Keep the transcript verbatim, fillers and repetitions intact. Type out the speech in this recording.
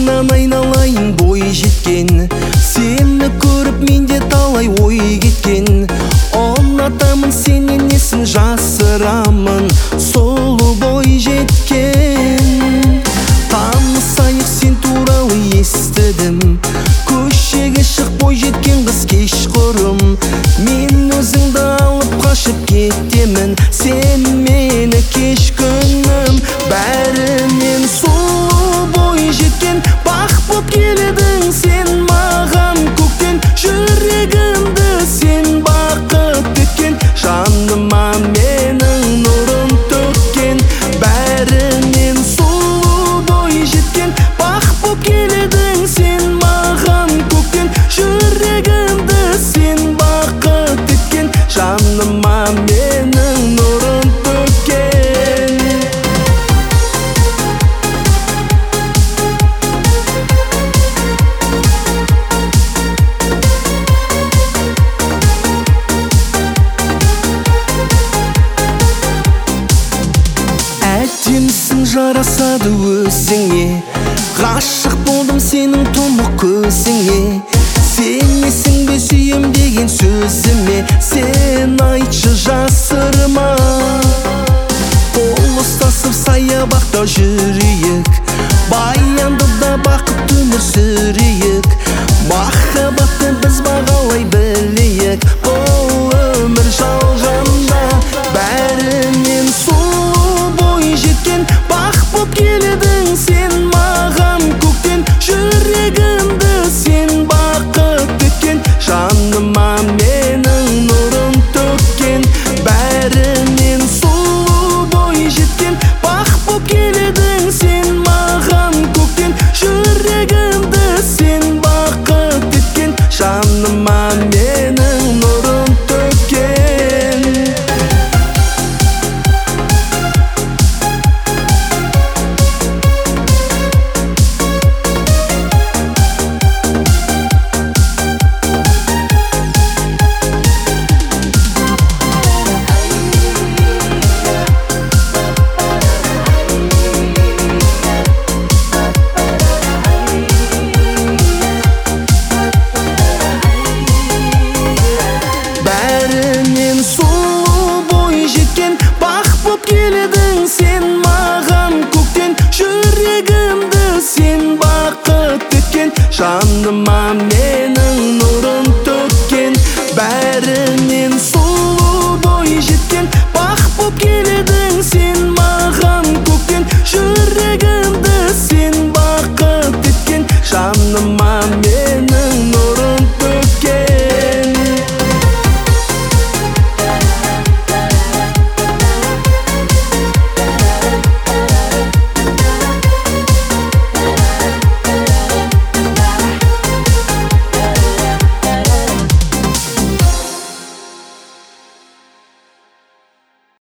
Артыңнан айналайын бой жеткен, сені көріп менде талай ой кеткен. Ұнатамын сенен несін жасырамын, сұлу бой жеткен. Танысайық сен туралы естідім, көшеге шық бой жеткен қыз кешқұрым. Мен өзіңді алып қашып кетемін, сен мені кеш күнім. Бәрінен сұлу бой жеткен, бақ боп келедің сен маған көктен. Жүрегімді сен бақыт еткен, жаныма менің нұрын төккен. Бәрінен сұлу бой жеткен, бақ боп келедің сен маған көктен. Жүрегімді сен бақыт еткен, жаныма менің нұрын төккен. Әдемісің, жарасады өзіңе, ғашық болдым сенің тұнық көзіңе. Сенесің бе сүйем деген сөзіме, сен айтшы жасырма. Қол ұстасып саябақта жүрейік, баяндыда бақытты өмір сүрейік.